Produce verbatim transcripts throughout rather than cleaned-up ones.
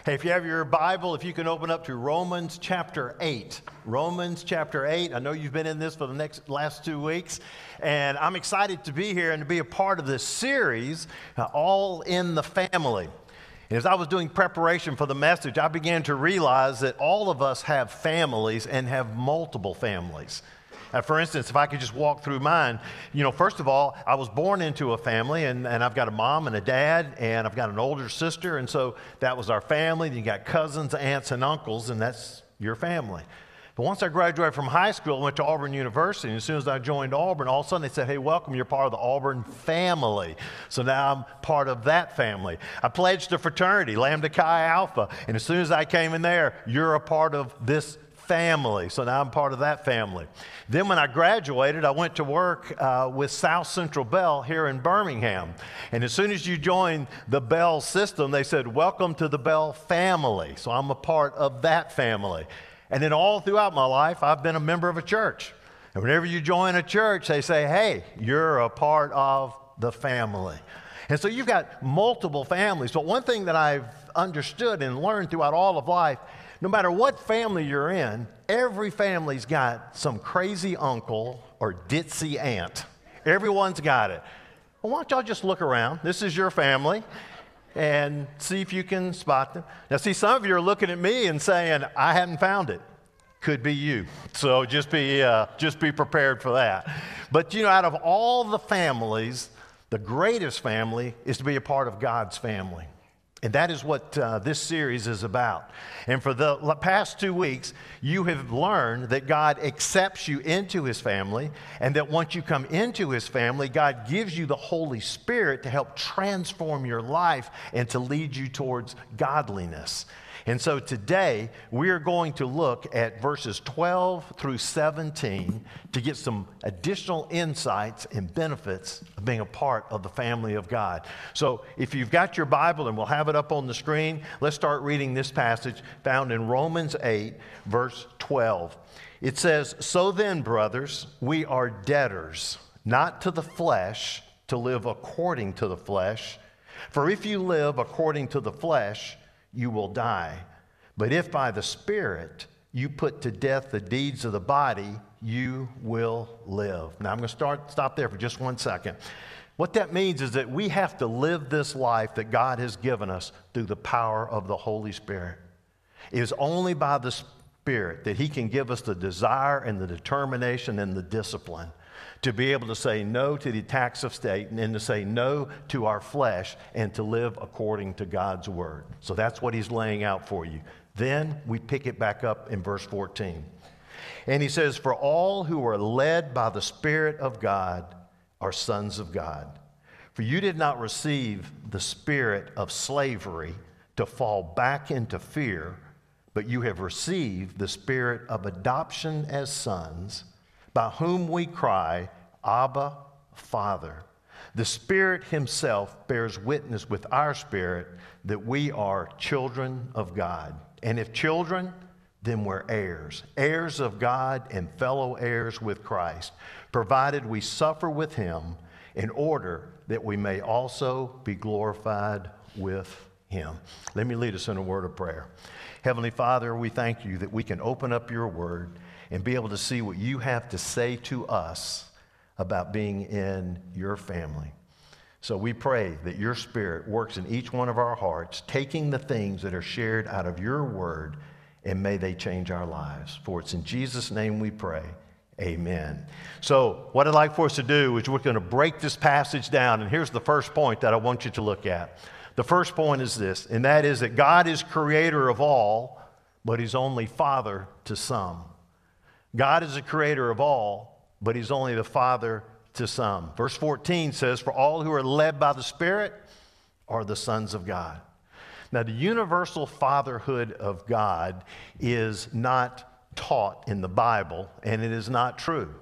Hey, if you have your Bible, if you can open up to Romans chapter eight. Romans chapter eight. I know you've been in this for the next last two weeks, and I'm excited to be here and to be a part of this series, uh, All in the Family. And as I was doing preparation for the message, I began to realize that all of us have families and have multiple families. Uh, for instance, if I could just walk through mine, you know, first of all, I was born into a family, and, and I've got a mom and a dad, and I've got an older sister, and so that was our family. Then you got cousins, aunts, and uncles, and that's your family. But once I graduated from high school, I went to Auburn University, and as soon as I joined Auburn, all of a sudden they said, hey, welcome, you're part of the Auburn family. So now I'm part of that family. I pledged to fraternity, Lambda Chi Alpha, and as soon as I came in there, you're a part of this family. So now I'm part of that family. Then when I graduated, I went to work uh, with South Central Bell here in Birmingham. And as soon as you join the Bell system, they said, welcome to the Bell family. So I'm a part of that family. And then all throughout my life, I've been a member of a church. And whenever you join a church, they say, hey, you're a part of the family. And so you've got multiple families. But one thing that I've understood and learned throughout all of life, no matter what family you're in, every family's got some crazy uncle or ditzy aunt. Everyone's got it. Well, why don't y'all just look around? This is your family, and see if you can spot them. Now, see, some of you are looking at me and saying, I hadn't found it. Could be you. So just be, uh, just be prepared for that. But, you know, out of all the families, the greatest family is to be a part of God's family. And that is what uh, this series is about. And for the past two weeks, you have learned that God accepts you into his family, and that once you come into his family, God gives you the Holy Spirit to help transform your life and to lead you towards godliness. And so today, we are going to look at verses twelve through seventeen to get some additional insights and benefits of being a part of the family of God. So if you've got your Bible, and we'll have it up on the screen, let's start reading this passage found in Romans eight, verse twelve. It says, so then, brothers, we are debtors, not to the flesh, to live according to the flesh. For if you live according to the flesh, you will die. But if by the Spirit you put to death the deeds of the body, you will live. Now I'm going to start stop there for just one second. What that means is that we have to live this life that God has given us through the power of the Holy Spirit. It is only by the Spirit that he can give us the desire and the determination and the discipline to be able to say no to the attacks of Satan and to say no to our flesh and to live according to God's word. So that's what he's laying out for you. Then we pick it back up in verse fourteen. And he says, for all who are led by the Spirit of God are sons of God. For you did not receive the spirit of slavery to fall back into fear, but you have received the spirit of adoption as sons, by whom we cry, Abba, Father. The Spirit himself bears witness with our spirit that we are children of God. And if children, then we're heirs, heirs of God and fellow heirs with Christ, provided we suffer with him in order that we may also be glorified with him. Let me lead us in a word of prayer. Heavenly Father, we thank you that we can open up your word and be able to see what you have to say to us about being in your family. So we pray that your Spirit works in each one of our hearts, taking the things that are shared out of your word, and may they change our lives. For it's in Jesus' name we pray. Amen. So what I'd like for us to do is we're going to break this passage down, and here's the first point that I want you to look at. The first point is this, and that is that God is creator of all, but he's only father to some. God is the creator of all, but he's only the father to some. Verse fourteen says, for all who are led by the Spirit are the sons of God. Now, the universal fatherhood of God is not taught in the Bible, and it is not true.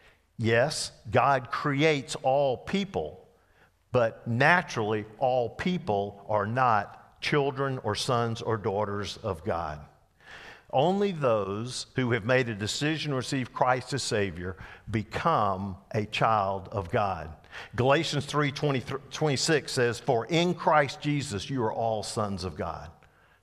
Yes, God creates all people, but naturally, all people are not children or sons or daughters of God. Only those who have made a decision to receive Christ as Savior become a child of God. Galatians three twenty-six says, for in Christ Jesus you are all sons of God.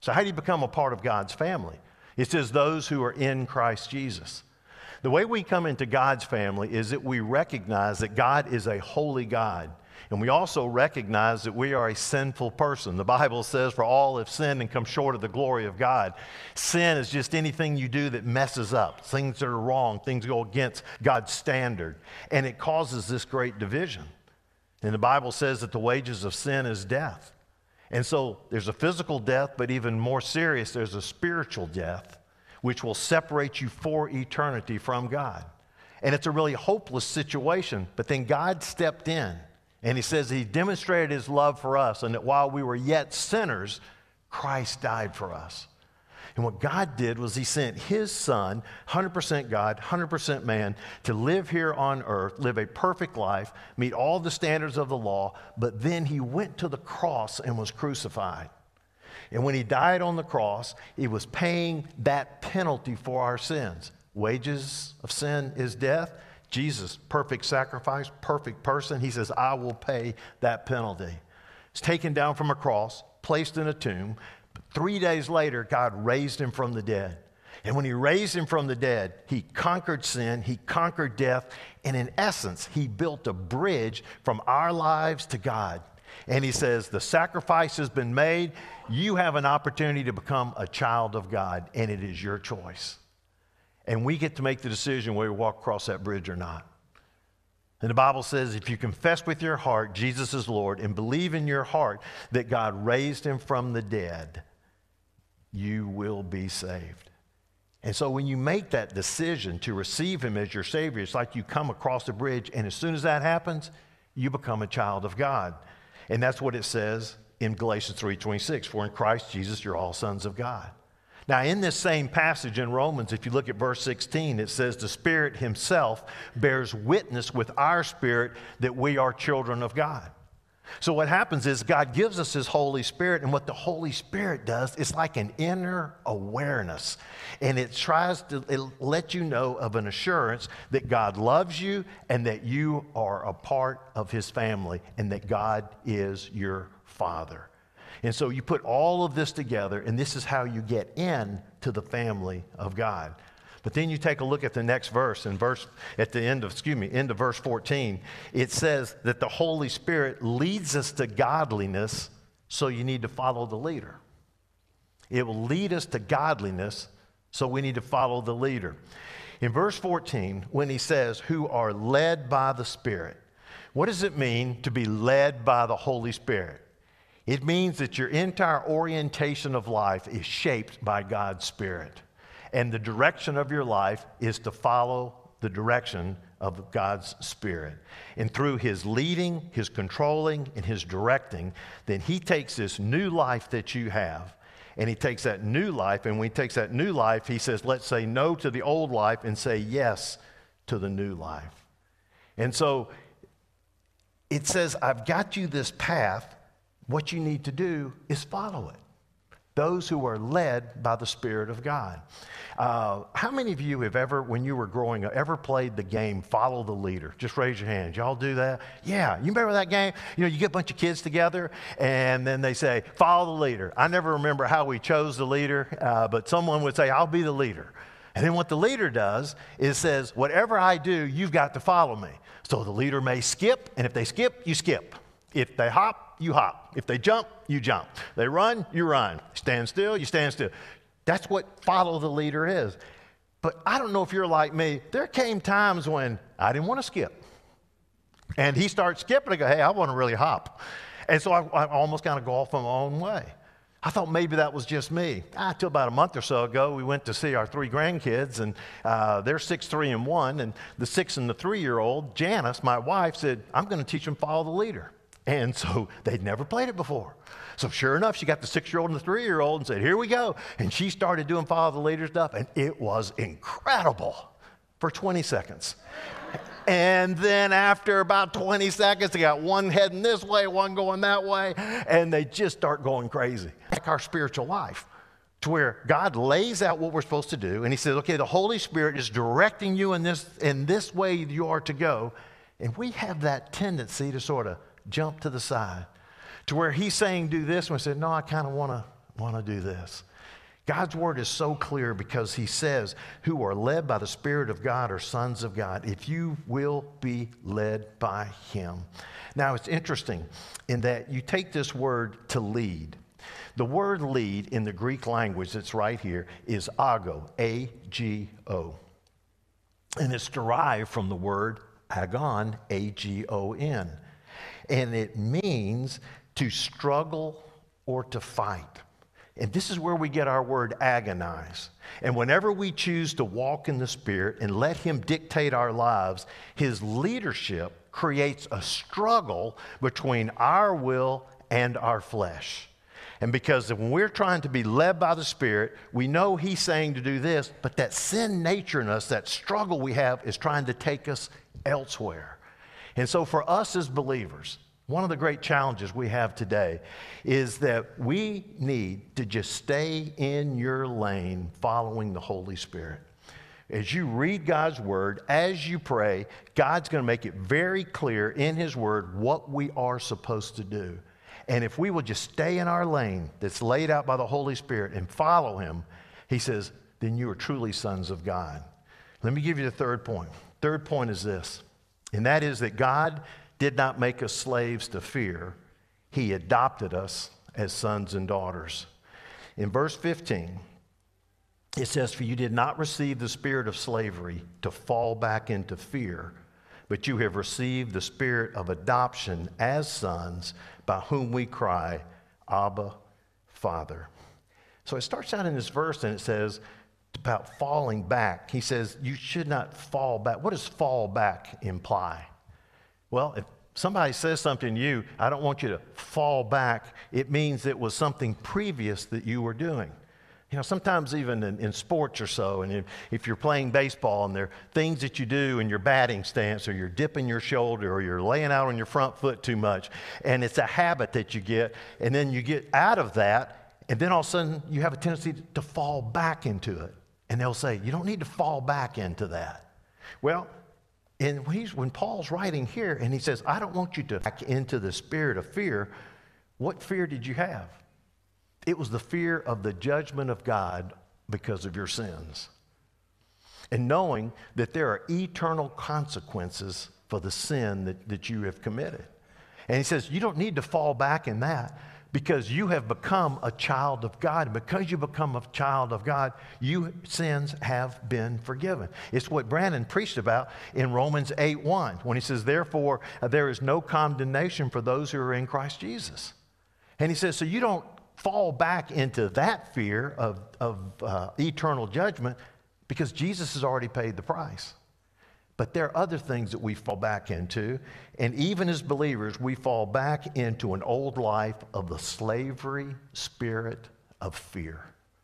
So how do you become a part of God's family? It says those who are in Christ Jesus. The way we come into God's family is that we recognize that God is a holy God. And we also recognize that we are a sinful person. The Bible says, for all have sinned and come short of the glory of God. Sin is just anything you do that messes up, things that are wrong, things go against God's standard. And it causes this great division. And the Bible says that the wages of sin is death. And so there's a physical death, but even more serious, there's a spiritual death, which will separate you for eternity from God. And it's a really hopeless situation. But then God stepped in. And he says he demonstrated his love for us, and that while we were yet sinners, Christ died for us. And what God did was he sent his son, one hundred percent God, one hundred percent man, to live here on earth, live a perfect life, meet all the standards of the law, but then he went to the cross and was crucified. And when he died on the cross, he was paying that penalty for our sins. Wages of sin is death. Jesus, perfect sacrifice, perfect person. He says, I will pay that penalty. He's taken down from a cross, placed in a tomb. But three days later, God raised him from the dead. And when he raised him from the dead, he conquered sin, he conquered death, and in essence, he built a bridge from our lives to God. And he says, the sacrifice has been made. You have an opportunity to become a child of God, and it is your choice. And we get to make the decision whether we walk across that bridge or not. And the Bible says if you confess with your heart Jesus is Lord and believe in your heart that God raised him from the dead, you will be saved. And so when you make that decision to receive him as your Savior, it's like you come across the bridge, and as soon as that happens, you become a child of God. And that's what it says in Galatians three twenty-six, for in Christ Jesus you're all sons of God. Now, in this same passage in Romans, if you look at verse sixteen, it says the Spirit himself bears witness with our spirit that we are children of God. So what happens is God gives us his Holy Spirit, and what the Holy Spirit does is like an inner awareness. And it tries to it let you know of an assurance that God loves you and that you are a part of his family and that God is your Father. And so you put all of this together, and this is how you get in to the family of God. But then you take a look at the next verse, and verse at the end of, excuse me, end of verse fourteen, it says that the Holy Spirit leads us to godliness, so you need to follow the leader. It will lead us to godliness, so we need to follow the leader. In verse fourteen, when he says, who are led by the Spirit, what does it mean to be led by the Holy Spirit? It means that your entire orientation of life is shaped by God's Spirit. And the direction of your life is to follow the direction of God's Spirit. And through his leading, his controlling, and his directing, then he takes this new life that you have, and he takes that new life, and when he takes that new life, he says, let's say no to the old life and say yes to the new life. And so it says, I've got you this path. What you need to do is follow it. Those who are led by the Spirit of God. Uh, how many of you have ever, when you were growing up, ever played the game Follow the Leader? Just raise your hands. Y'all do that? Yeah. You remember that game? You know, you get a bunch of kids together, and then they say, follow the leader. I never remember how we chose the leader, uh, but someone would say, I'll be the leader. And then what the leader does is says, whatever I do, you've got to follow me. So the leader may skip, and if they skip, you skip. If they hop, you hop. If they jump, you jump. They run, you run. Stand still, you stand still. That's what follow the leader is. But I don't know if you're like me. There came times when I didn't want to skip. And he starts skipping. I go, hey, I want to really hop. And so I, I almost kind of go off on my own way. I thought maybe that was just me. Ah, till about a month or so ago, we went to see our three grandkids, and uh, they're six, three, and one. And the six and the three-year-old, Janice, my wife, said, I'm going to teach them follow the leader. And so they'd never played it before. So sure enough, she got the six-year-old and the three-year-old and said, here we go. And she started doing follow the leader stuff, and it was incredible for twenty seconds. And then after about twenty seconds, they got one heading this way, one going that way, and they just start going crazy. Like our spiritual life, to where God lays out what we're supposed to do, and he says, okay, the Holy Spirit is directing you in this, in this way you are to go. And we have that tendency to sort of jump to the side, to where he's saying do this, and we say, no, I kind of want to want to do this. God's word is so clear because he says, who are led by the Spirit of God are sons of God, if you will be led by him. Now, it's interesting in that you take this word to lead. The word lead in the Greek language that's right here is ago, A G O. And it's derived from the word agon, A G O N. And it means to struggle or to fight. And this is where we get our word agonize. And whenever we choose to walk in the Spirit and let him dictate our lives, his leadership creates a struggle between our will and our flesh. And because when we're trying to be led by the Spirit, we know he's saying to do this, but that sin nature in us, that struggle we have, is trying to take us elsewhere. And so for us as believers, one of the great challenges we have today is that we need to just stay in your lane following the Holy Spirit. As you read God's word, as you pray, God's going to make it very clear in his word what we are supposed to do. And if we will just stay in our lane that's laid out by the Holy Spirit and follow him, he says, then you are truly sons of God. Let me give you the third point. Third point is this, and that is that God did not make us slaves to fear. He adopted us as sons and daughters. In verse fifteen, it says, for you did not receive the spirit of slavery to fall back into fear, but you have received the spirit of adoption as sons, by whom we cry, Abba, Father. So it starts out in this verse and it says about falling back. He says, you should not fall back. What does fall back imply? Well, if somebody says something to you, I don't want you to fall back, it means it was something previous that you were doing. You know, sometimes even in, in sports or so, and if, if you're playing baseball and there are things that you do in your batting stance, or you're dipping your shoulder, or you're laying out on your front foot too much, and it's a habit that you get, and then you get out of that, and then all of a sudden you have a tendency to, to fall back into it. And they'll say, you don't need to fall back into that. Well, and when, he's, when Paul's writing here and he says, I don't want you to back into the spirit of fear, what fear did you have? It was the fear of the judgment of God because of your sins. And knowing that there are eternal consequences for the sin that, that you have committed. And he says, you don't need to fall back in that, because you have become a child of God. Because you become a child of God, your sins have been forgiven. It's what Brandon preached about in Romans eight one, when he says, therefore, there is no condemnation for those who are in Christ Jesus. And he says, so you don't fall back into that fear of, of uh, eternal judgment, because Jesus has already paid the price. But there are other things that we fall back into, and even as believers, we fall back into an old life of the slavery spirit of fear.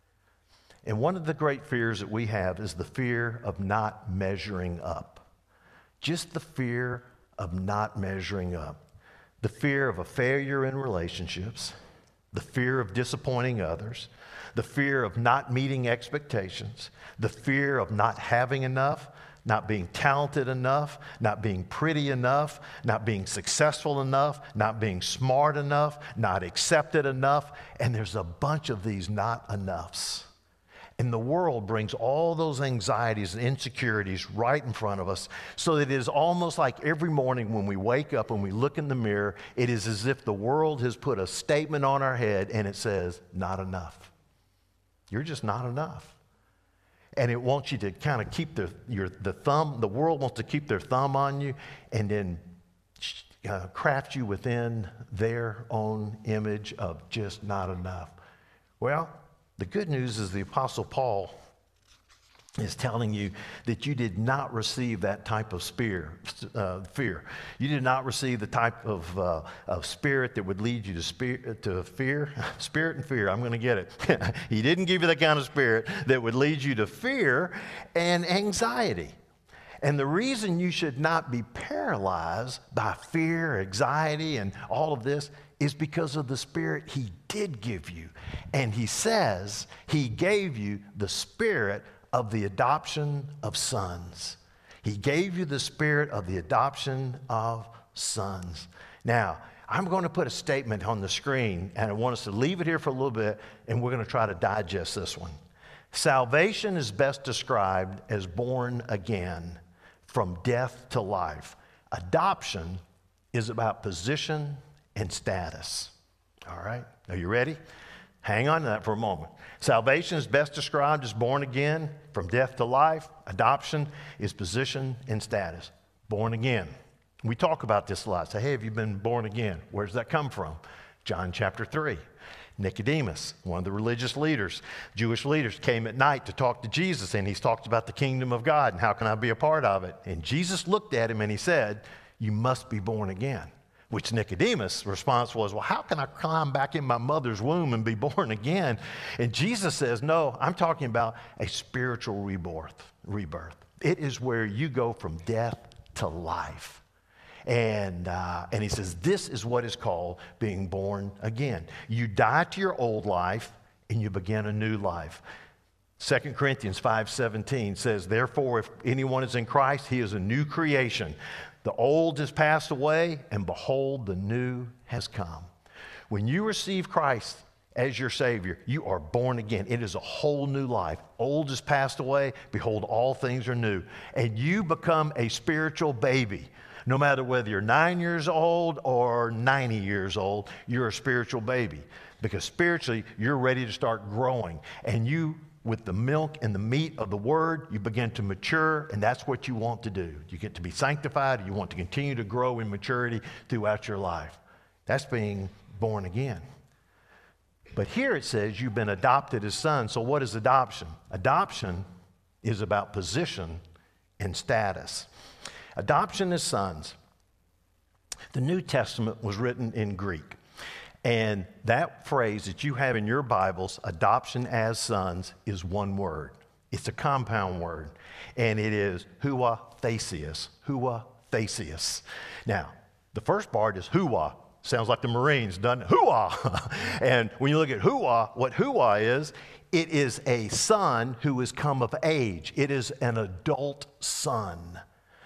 And one of the great fears that we have is the fear of not measuring up. Just the fear of not measuring up. The fear of a failure in relationships, the fear of disappointing others, the fear of not meeting expectations, the fear of not having enough, not being talented enough, not being pretty enough, not being successful enough, not being smart enough, not accepted enough. And there's a bunch of these not enoughs. And the world brings all those anxieties and insecurities right in front of us, so that it is almost like every morning when we wake up and we look in the mirror, it is as if the world has put a statement on our head and it says, not enough. You're just not enough. And it wants you to kind of keep the, your, the thumb, the world wants to keep their thumb on you and then uh, craft you within their own image of just not enough. Well, the good news is the Apostle Paul is telling you that you did not receive that type of spear, uh, fear. You did not receive the type of, uh, of spirit that would lead you to, spear, to fear. Spirit and fear, I'm going to get it. He didn't give you the kind of spirit that would lead you to fear and anxiety. And the reason you should not be paralyzed by fear, anxiety, and all of this is because of the spirit he did give you. And he says he gave you the spirit of the adoption of sons. He gave you the spirit of the adoption of sons. Now, I'm going to put a statement on the screen, and I want us to leave it here for a little bit, and we're going to try to digest this one. Salvation is best described as born again, from death to life. Adoption is about position and status. All right, are you ready? Hang on to that for a moment. Salvation is best described as born again, from death to life. Adoption is position and status. Born again. We talk about this a lot. Say, hey, have you been born again? Where does that come from? John chapter three. Nicodemus, one of the religious leaders, Jewish leaders, came at night to talk to Jesus, and he's talked about the kingdom of God and how can I be a part of it. And Jesus looked at him and he said, you must be born again. Which Nicodemus' response was, well, how can I climb back in my mother's womb and be born again? And Jesus says, no, I'm talking about a spiritual rebirth. rebirth. It is where you go from death to life. And, uh, and he says, this is what is called being born again. You die to your old life and you begin a new life. Second Corinthians five seventeen says, therefore, if anyone is in Christ, he is a new creation. The old has passed away, and behold, the new has come. When you receive Christ as your Savior, you are born again. It is a whole new life. Old has passed away. Behold, all things are new. And you become a spiritual baby. No matter whether you're nine years old or ninety years old, you're a spiritual baby. Because spiritually, you're ready to start growing. And you, with the milk and the meat of the Word, you begin to mature, and that's what you want to do. You get to be sanctified. You want to continue to grow in maturity throughout your life. That's being born again. But here it says you've been adopted as sons. So what is adoption? Adoption is about position and status. Adoption as sons. The New Testament was written in Greek. And that phrase that you have in your Bibles, adoption as sons, is one word. It's a compound word. And it is hua thesius. Hua thesius. Now, the first part is hua. Sounds like the Marines, doesn't it? Hua! And when you look at hua, what hua is, it is a son who has come of age. It is an adult son.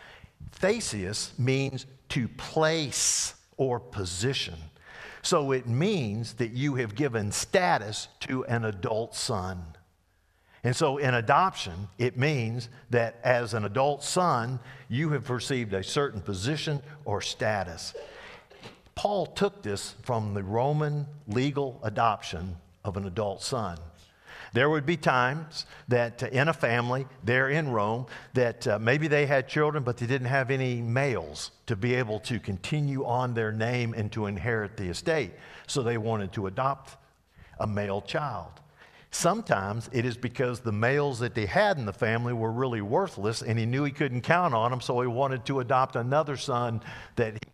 Thesius means to place or position. So it means that you have given status to an adult son. And so in adoption, it means that as an adult son, you have received a certain position or status. Paul took this from the Roman legal adoption of an adult son. There would be times that uh, in a family there in Rome that uh, maybe they had children, but they didn't have any males to be able to continue on their name and to inherit the estate. So they wanted to adopt a male child. Sometimes it is because the males that they had in the family were really worthless, and he knew he couldn't count on them, so he wanted to adopt another son that he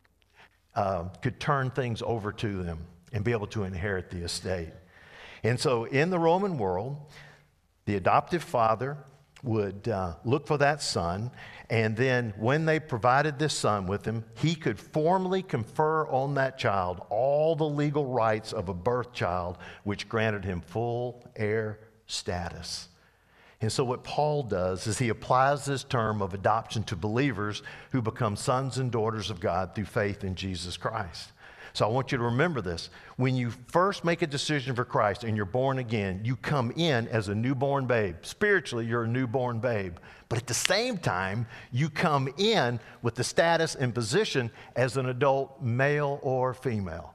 uh, could turn things over to them and be able to inherit the estate. And so in the Roman world, the adoptive father would uh, look for that son, and then when they provided this son with him, he could formally confer on that child all the legal rights of a birth child, which granted him full heir status. And so what Paul does is he applies this term of adoption to believers who become sons and daughters of God through faith in Jesus Christ. So I want you to remember this. When you first make a decision for Christ and you're born again, you come in as a newborn babe. Spiritually, you're a newborn babe. But at the same time, you come in with the status and position as an adult male or female.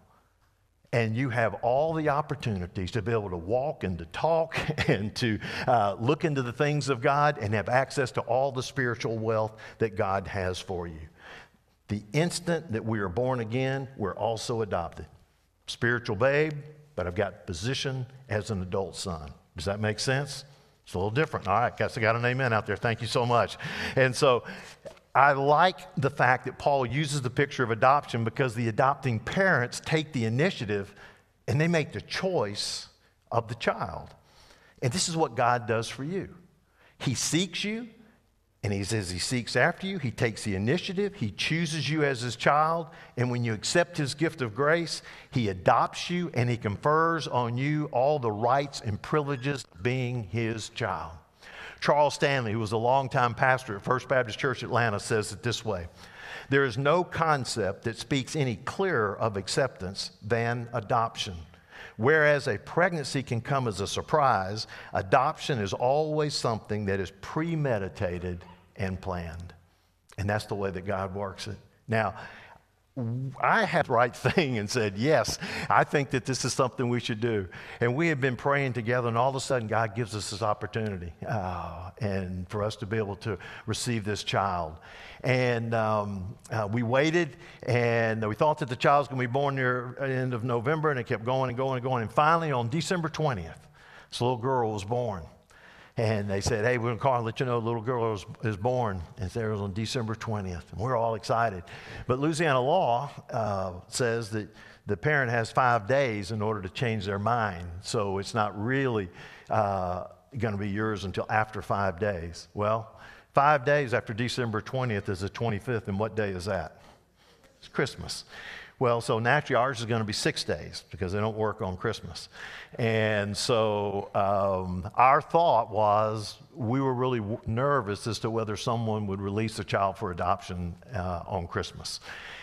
And you have all the opportunities to be able to walk and to talk and to uh, look into the things of God and have access to all the spiritual wealth that God has for you. The instant that we are born again, we're also adopted. Spiritual babe, but I've got position as an adult son. Does that make sense? It's a little different. All right, guess I got an amen out there. Thank you so much. And so I like the fact that Paul uses the picture of adoption because the adopting parents take the initiative and they make the choice of the child. And this is what God does for you. He seeks you. And he says he seeks after you, he takes the initiative, he chooses you as his child, and when you accept his gift of grace, he adopts you and he confers on you all the rights and privileges of being his child. Charles Stanley, who was a longtime pastor at First Baptist Church Atlanta, says it this way: There is no concept that speaks any clearer of acceptance than adoption. Whereas a pregnancy can come as a surprise, adoption is always something that is premeditated and planned. And that's the way that God works it. Now, I had the right thing and said, yes, I think that this is something we should do. And we had been praying together, and all of a sudden God gives us this opportunity uh, and for us to be able to receive this child. And um, uh, we waited, and we thought that the child was going to be born near the end of November, and it kept going and going and going. And finally, on December twentieth, this little girl was born. And they said, hey, we're going to call and let you know the little girl is, is born. And it was on December twentieth. And we're all excited. But Louisiana law uh, says that the parent has five days in order to change their mind. So it's not really uh, going to be yours until after five days. Well, five days after December twentieth is the twenty-fifth. And what day is that? It's Christmas. Well, so naturally ours is going to be six days because they don't work on Christmas. And so um, our thought was we were really w- nervous as to whether someone would release a child for adoption uh, on Christmas.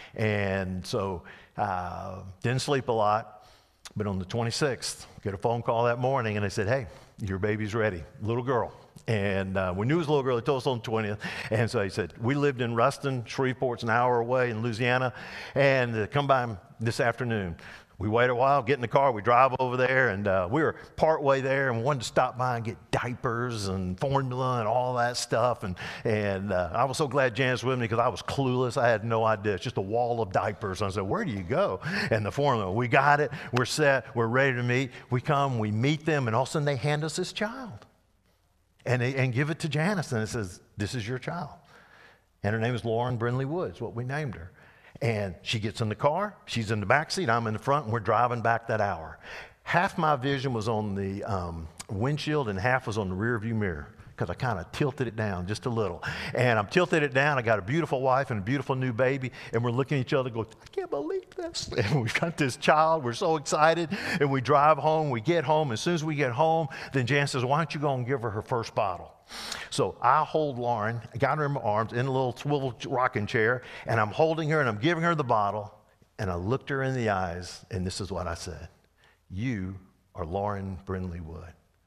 And so uh, didn't sleep a lot, but on the twenty-sixth, get a phone call that morning and they said, hey, your baby's ready, little girl. And uh, we knew it was a little girl. They told us on the twentieth. And so he said, we lived in Ruston. Shreveport's an hour away in Louisiana. And uh, come by this afternoon. We wait a while, get in the car, we drive over there. And uh, we were part way there and wanted to stop by and get diapers and formula and all that stuff. And, and uh, I was so glad Janice was with me because I was clueless. I had no idea. It's just a wall of diapers. And I said, where do you go? And the formula, we got it. We're set. We're ready to meet. We come, we meet them, and all of a sudden they hand us this child. And, they, and give it to Janice, and it says, this is your child. And her name is Lauren Brindley Woods, what we named her. And she gets in the car, she's in the back seat, I'm in the front, and we're driving back that hour. Half my vision was on the um, windshield, and half was on the rear view mirror, because I kind of tilted it down just a little. And I'm tilted it down, I got a beautiful wife and a beautiful new baby, and we're looking at each other going, I can't believe this. And we've got this child, we're so excited, and we drive home, we get home. As soon as we get home, then Jan says, why don't you go and give her her first bottle? So I hold Lauren, I got her in my arms in a little swivel rocking chair, and I'm holding her and I'm giving her the bottle, and I looked her in the eyes, and this is what I said. You are Lauren Brindley Wood.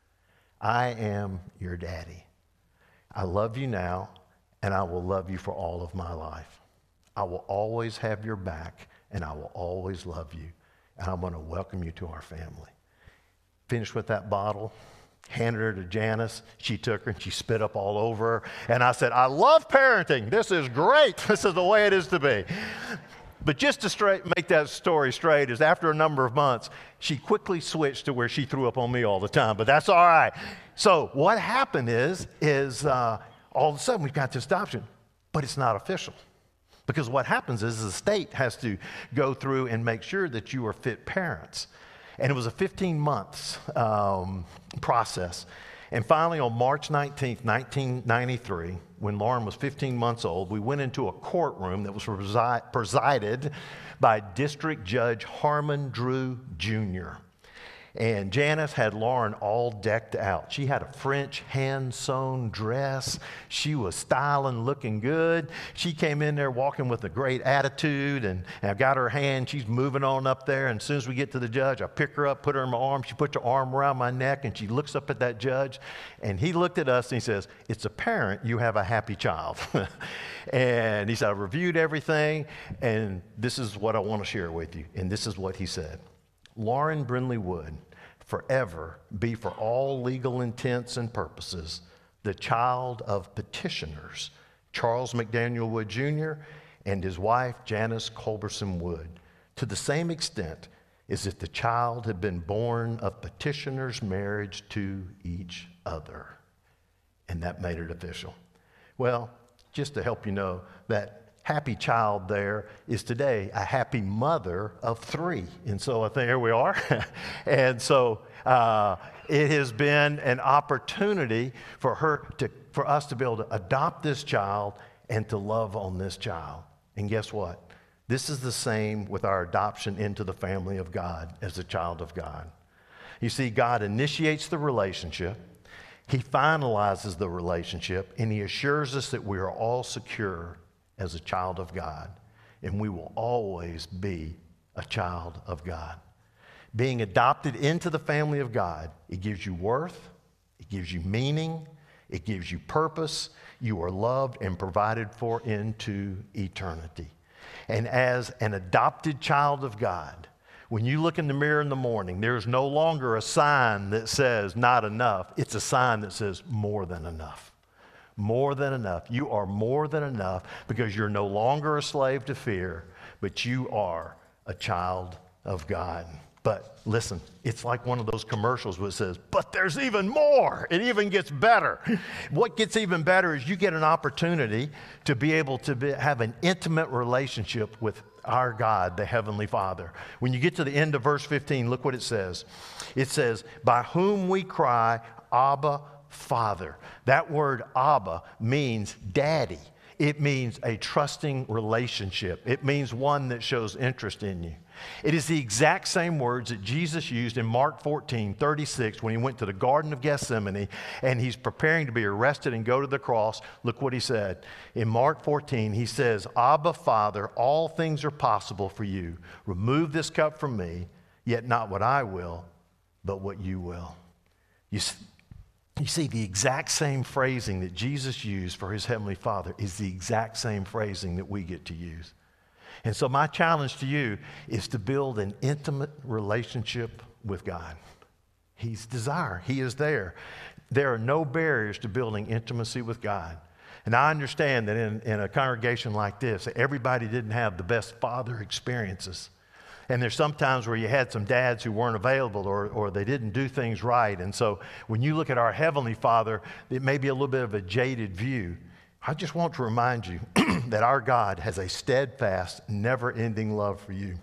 I am your daddy. I love you now, and I will love you for all of my life. I will always have your back, and I will always love you, and I'm going to welcome you to our family. Finished with that bottle, handed her to Janice. She took her and she spit up all over her. And I said, I love parenting. This is great. This is the way it is to be. But just to straight, make that story straight is after a number of months, she quickly switched to where she threw up on me all the time. But that's all right. So what happened is, is uh, all of a sudden we've got this adoption, but it's not official. Because what happens is the state has to go through and make sure that you are fit parents. And it was a fifteen months um, process. And finally, on March nineteenth, nineteen ninety-three, when Lauren was fifteen months old, we went into a courtroom that was presi- presided by District Judge Harmon Drew Junior And Janice had Lauren all decked out. She had a French hand-sewn dress. She was styling, looking good. She came in there walking with a great attitude, and, and I got her hand. She's moving on up there, and as soon as we get to the judge, I pick her up, put her in my arm. She puts her arm around my neck, and she looks up at that judge, and he looked at us, and he says, it's apparent you have a happy child. And he said, I reviewed everything, and this is what I want to share with you, and this is what he said. Lauren Brindley Wood, forever be for all legal intents and purposes the child of petitioners Charles McDaniel Wood Junior and his wife Janice Culberson Wood, to the same extent as if the child had been born of petitioners' marriage to each other. And that made it official. Well, just to help you know, that happy child there is today a happy mother of three. And so I think here we are. And so uh, it has been an opportunity for her to, for us to be able to adopt this child and to love on this child. And guess what? This is the same with our adoption into the family of God as a child of God. You see, God initiates the relationship. He finalizes the relationship, and he assures us that we are all secure as a child of God, and we will always be a child of God. Being adopted into the family of God, it gives you worth, it gives you meaning, it gives you purpose. You are loved and provided for into eternity. And as an adopted child of God, when you look in the mirror in the morning, there's no longer a sign that says not enough. It's a sign that says more than enough. More than enough. You are more than enough because you're no longer a slave to fear, but you are a child of God. But listen, it's like one of those commercials where it says, but there's even more. It even gets better. What gets even better is you get an opportunity to be able to be, have an intimate relationship with our God, the Heavenly Father. When you get to the end of verse fifteen, look what it says. It says, by whom we cry, Abba, Father. That word Abba means daddy. It means a trusting relationship. It means one that shows interest in you. It is the exact same words that Jesus used in Mark fourteen thirty-six when he went to the Garden of Gethsemane and he's preparing to be arrested and go to the cross. Look what he said. In Mark fourteen, he says, Abba, Father, all things are possible for you. Remove this cup from me, yet not what I will, but what you will. You see, You see, the exact same phrasing that Jesus used for his Heavenly Father is the exact same phrasing that we get to use. And so my challenge to you is to build an intimate relationship with God. He's desire. He is there. There are no barriers to building intimacy with God. And I understand that in, in a congregation like this, everybody didn't have the best father experiences. And there's some times where you had some dads who weren't available or, or they didn't do things right. And so when you look at our Heavenly Father, it may be a little bit of a jaded view. I just want to remind you that our God has a steadfast, never-ending love for you.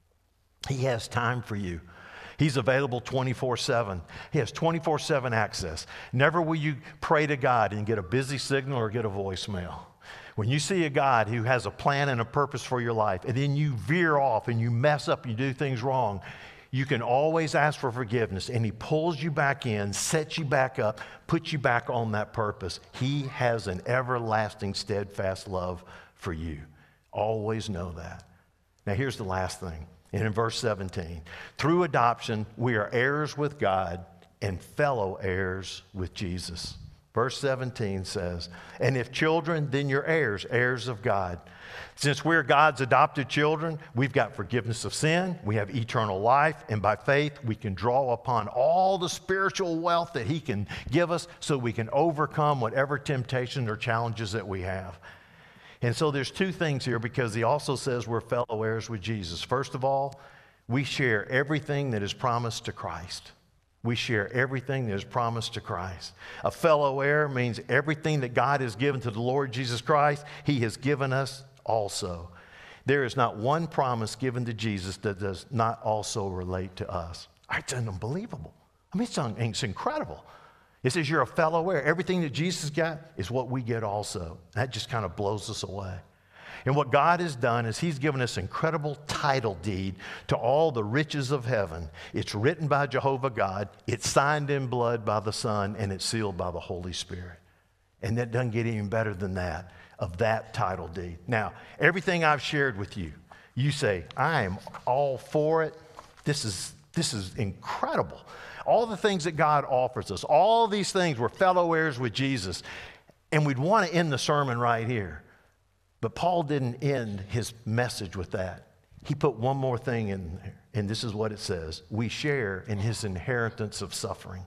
He has time for you. He's available twenty-four seven. He has twenty-four seven access. Never will you pray to God and get a busy signal or get a voicemail. When you see a God who has a plan and a purpose for your life, and then you veer off and you mess up, you do things wrong, you can always ask for forgiveness, and he pulls you back in, sets you back up, puts you back on that purpose. He has an everlasting, steadfast love for you. Always know that. Now, here's the last thing. And in verse seventeen, through adoption, we are heirs with God and fellow heirs with Jesus. Verse seventeen says, and if children, then you're heirs, heirs of God. Since we're God's adopted children, we've got forgiveness of sin, we have eternal life, and by faith, we can draw upon all the spiritual wealth that he can give us so we can overcome whatever temptation or challenges that we have. And so there's two things here because he also says we're fellow heirs with Jesus. First of all, we share everything that is promised to Christ. We share everything that is promised to Christ. A fellow heir means everything that God has given to the Lord Jesus Christ, he has given us also. There is not one promise given to Jesus that does not also relate to us. It's unbelievable. I mean, it's, un- it's incredible. It says you're a fellow heir. Everything that Jesus got is what we get also. That just kind of blows us away. And what God has done is he's given us incredible title deed to all the riches of heaven. It's written by Jehovah God, it's signed in blood by the Son, and it's sealed by the Holy Spirit. And that doesn't get any better than that, of that title deed. Now, everything I've shared with you, you say, I am all for it. This is, this is incredible. All the things that God offers us, all these things, we're fellow heirs with Jesus. And we'd want to end the sermon right here. But Paul didn't end his message with that. He put one more thing in there, and this is what it says. We share in his inheritance of suffering.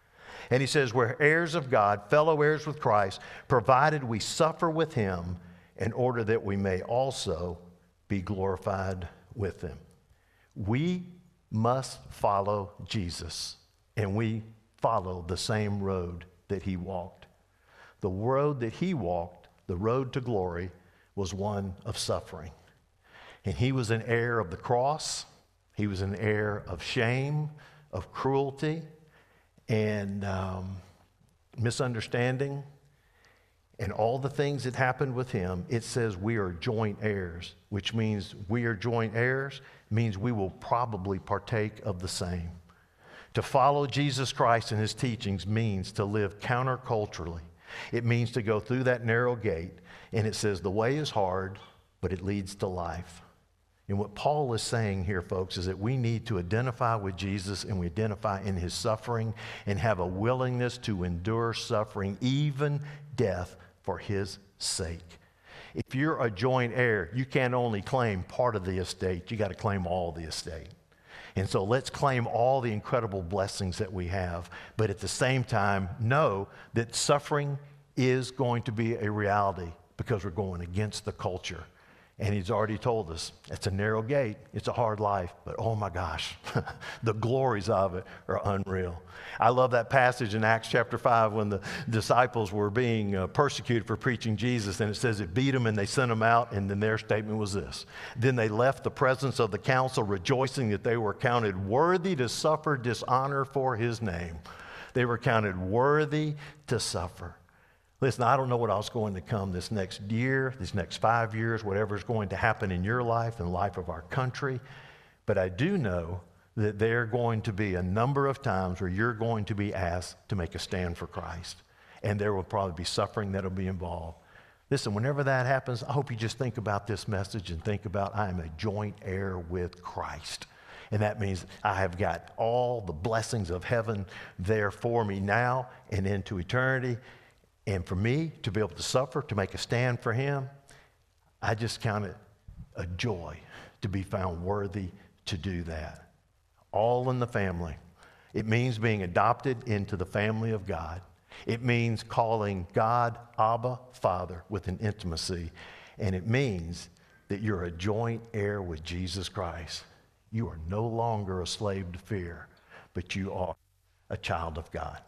And he says, we're heirs of God, fellow heirs with Christ, provided we suffer with him in order that we may also be glorified with him. We must follow Jesus, and we follow the same road that he walked. The road that he walked, the road to glory, was one of suffering. And he was an heir of the cross. He was an heir of shame, of cruelty, and um, misunderstanding, and all the things that happened with him. It says we are joint heirs, which means we are joint heirs, means we will probably partake of the same. To follow Jesus Christ and his teachings means to live counterculturally. It means to go through that narrow gate, and it says the way is hard, but it leads to life. And what Paul is saying here, folks, is that we need to identify with Jesus, and we identify in his suffering and have a willingness to endure suffering, even death, for his sake. If you're a joint heir, you can't only claim part of the estate, you got to claim all the estate. And so let's claim all the incredible blessings that we have, but at the same time, know that suffering is going to be a reality because we're going against the culture. And he's already told us, it's a narrow gate, it's a hard life, but oh my gosh, the glories of it are unreal. I love that passage in Acts chapter five when the disciples were being uh, persecuted for preaching Jesus, and it says it beat them and they sent them out, and then their statement was this: then they left the presence of the council rejoicing that they were counted worthy to suffer dishonor for his name. They were counted worthy to suffer. Listen, I don't know what else is going to come this next year, these next five years, whatever is going to happen in your life and the life of our country. But I do know that there are going to be a number of times where you're going to be asked to make a stand for Christ. And there will probably be suffering that will be involved. Listen, whenever that happens, I hope you just think about this message and think about, I am a joint heir with Christ. And that means I have got all the blessings of heaven there for me now and into eternity. And for me to be able to suffer, to make a stand for him, I just count it a joy to be found worthy to do that. All in the family. It means being adopted into the family of God. It means calling God Abba, Father, with an intimacy. And it means that you're a joint heir with Jesus Christ. You are no longer a slave to fear, but you are a child of God.